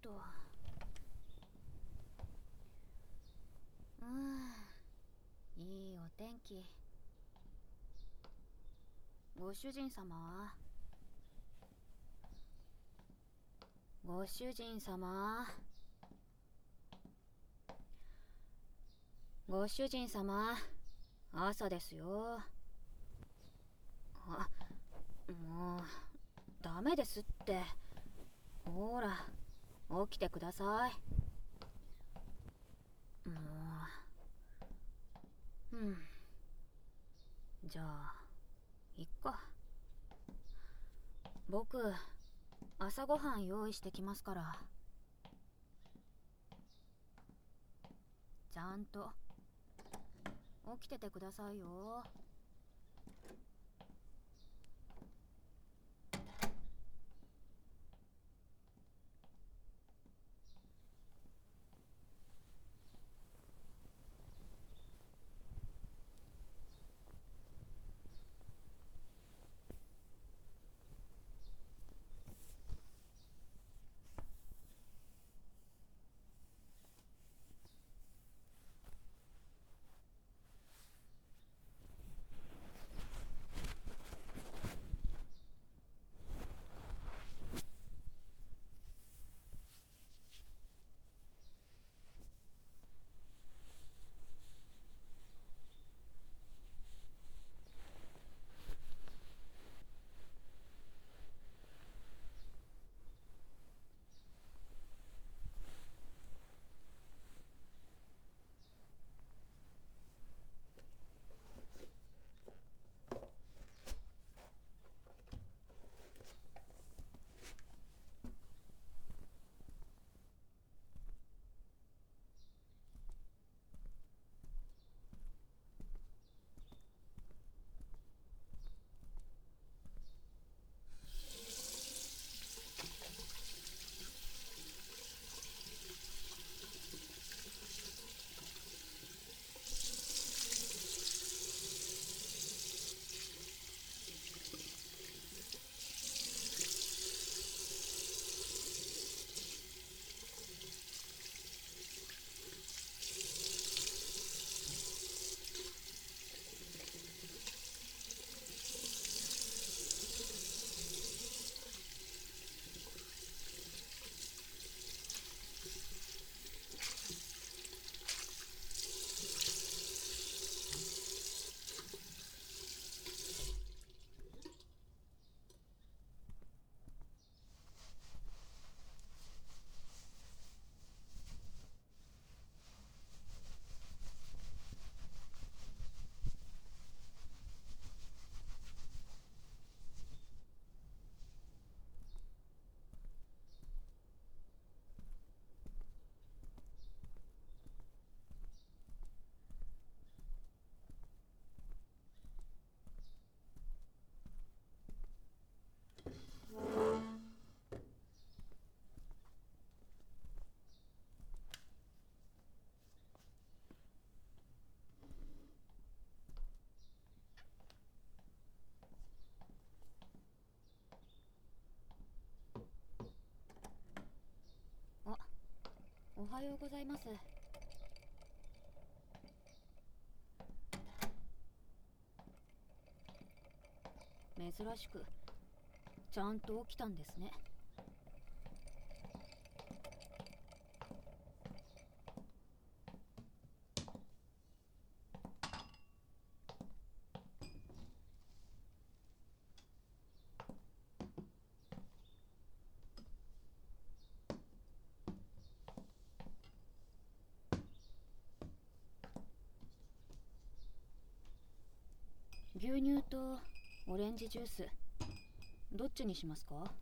と。いいお天気。ご主人様は？ご主人様。ご主人様、朝ですよ。あ、もうダメですって。ほら、起きてください。もう、じゃあいっか。僕、朝ごはん用意してきますから。ちゃんと起きててくださいよ。あ、おはようございます。珍しくちゃんと起きたんですね。牛乳とオレンジジュース、どっちにしますか？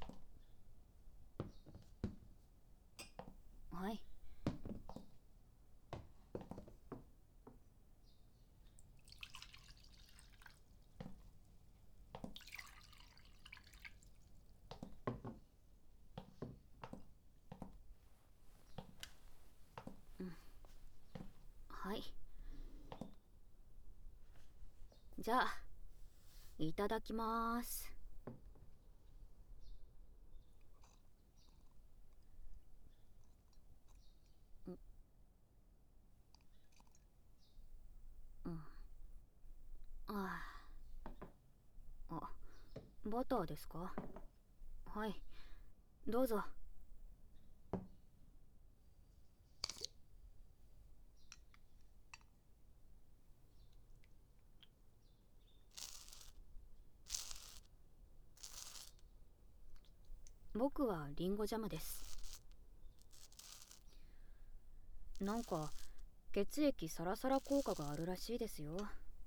はい。はい。じゃあいただきます。 バターですか？はい、どうぞ。僕はリンゴジャムです。なんか血液サラサラ効果があるらしいですよ。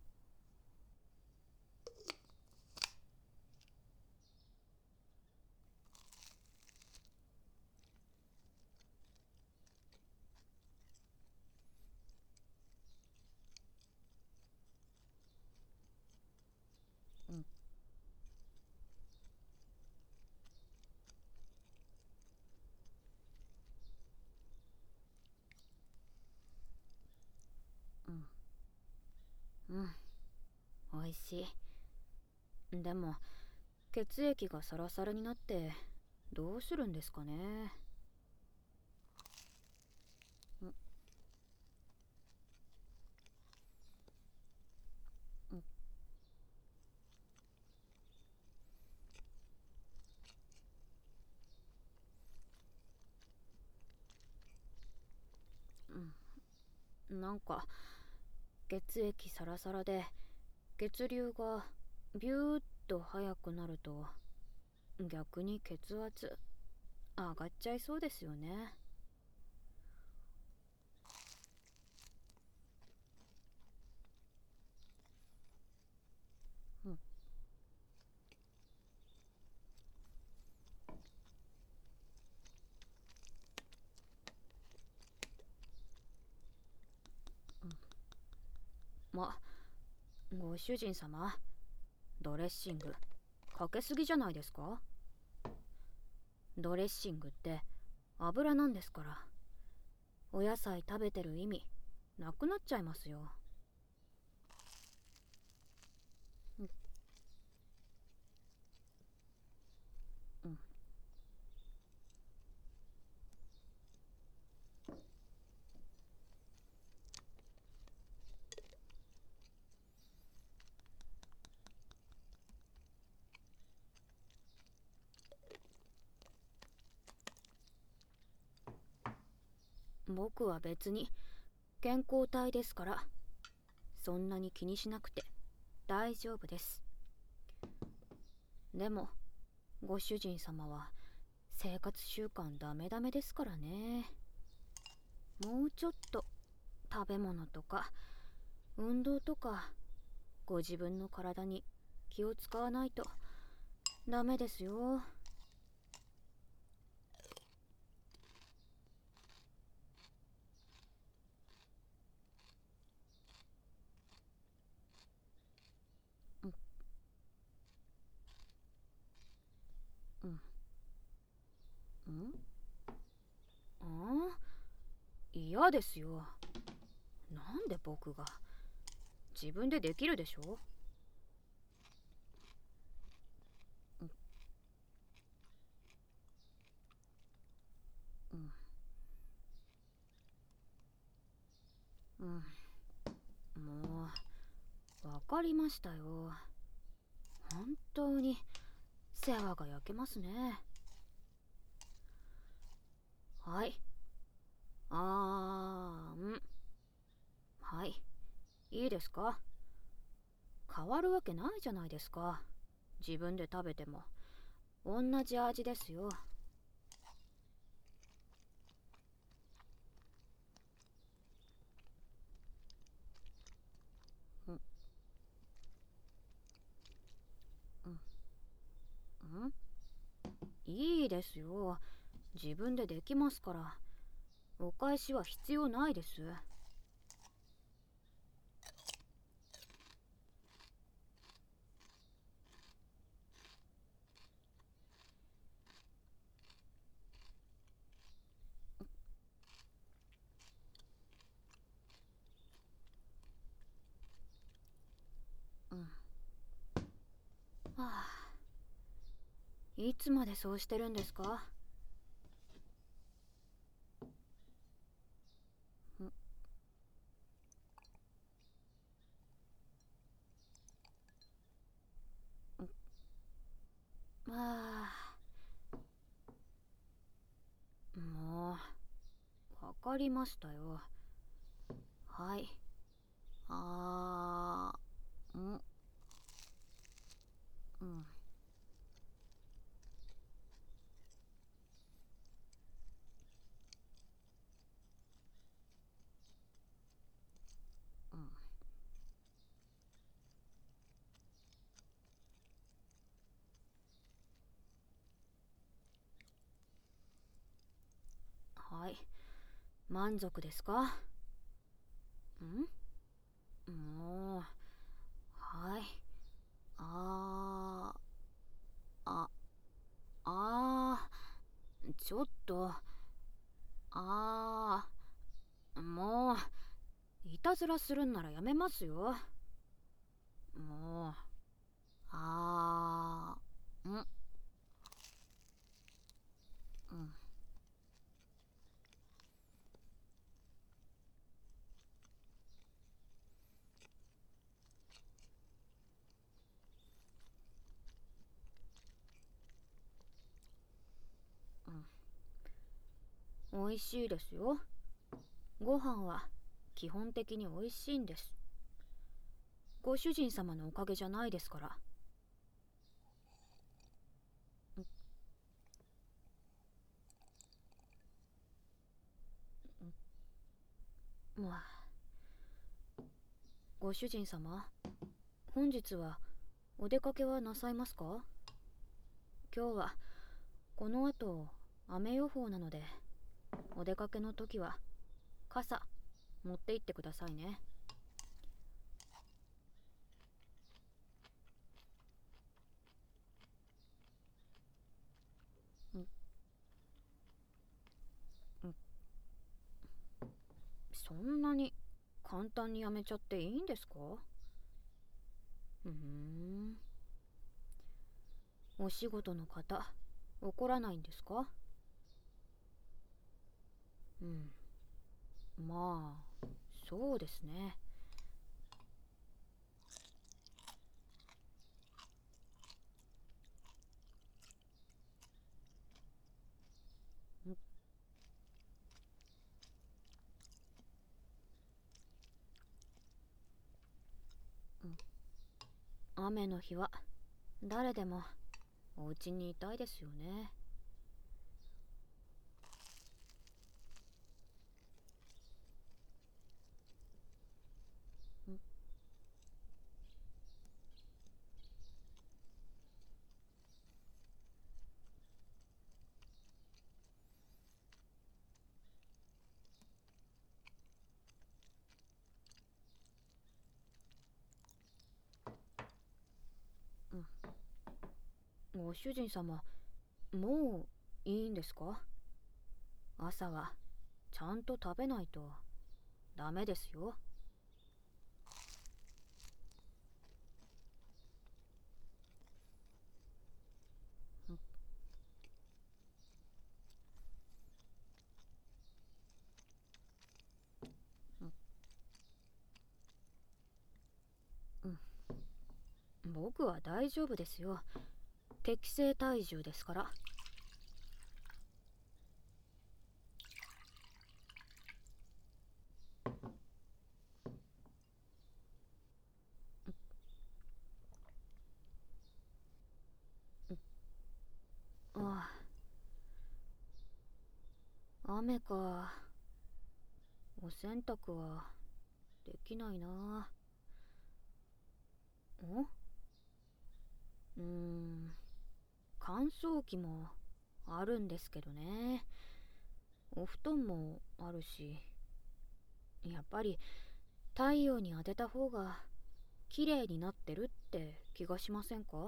うん、うん、美味しい。でも血液がサラサラになってどうするんですかね。うん、うん、なんか血液サラサラで血流がビューッと速くなると逆に血圧上がっちゃいそうですよね。うん、ま、ご主人様、ドレッシングかけすぎじゃないですか？ドレッシングって油なんですから、お野菜食べてる意味なくなっちゃいますよ。うん、うん、僕は別に健康体ですから、そんなに気にしなくて大丈夫です。でもご主人様は生活習慣ダメダメですからね。もうちょっと食べ物とか運動とかご自分の体に気を使わないとダメですよ。うん、うん、うん、ああ、嫌ですよ。なんで僕が？自分でできるでしょ？うん、うん、うん、もうわかりましたよ。本当に世話が焼けますね。はい、はい、いいですか？変わるわけないじゃないですか。自分で食べても同じ味ですよ。うん、うん、うん、いいですよ。自分でできますから。お返しは必要ないです。うん。はあ、いつまでそうしてるんですか？ん、 あもうわかりましたよ。はい。あーんうんうん。はい。満足ですか？もう、はい。ああ、ちょっと、あもう、いたずらするんならやめますよ。もう、あー、うん、美味しいですよ。ご飯は基本的に美味しいんです。ご主人様のおかげじゃないですから。まあ、ご主人様、本日はお出かけはなさいますか？今日はこの後雨予報なので、お出かけの時は傘持って行ってくださいね。んんそんなに簡単にやめちゃっていいんですか？うーん。お仕事の方、怒らないんですか？うん。まあ、そうですね。雨の日は誰でもお家にいたいですよね。ご主人様、もういいんですか？朝はちゃんと食べないとダメですよ。僕は大丈夫ですよ。適正体重ですから。あ雨か。お洗濯はできないな。ん乾燥機もあるんですけどね。お布団もあるし、やっぱり太陽に当てた方が綺麗になってるって気がしませんか？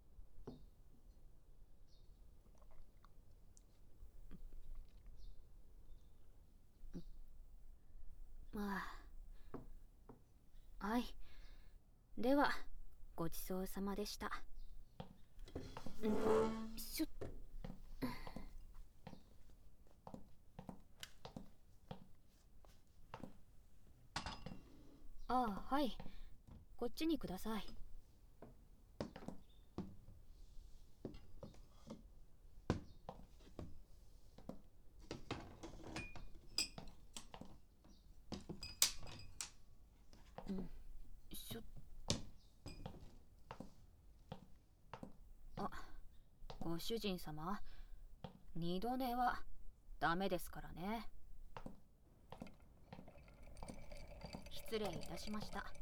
まあ、はい。では、ごちそうさまでした。しゅはい。こっちにください。 主人様、二度寝はダメですからね。失礼いたしました。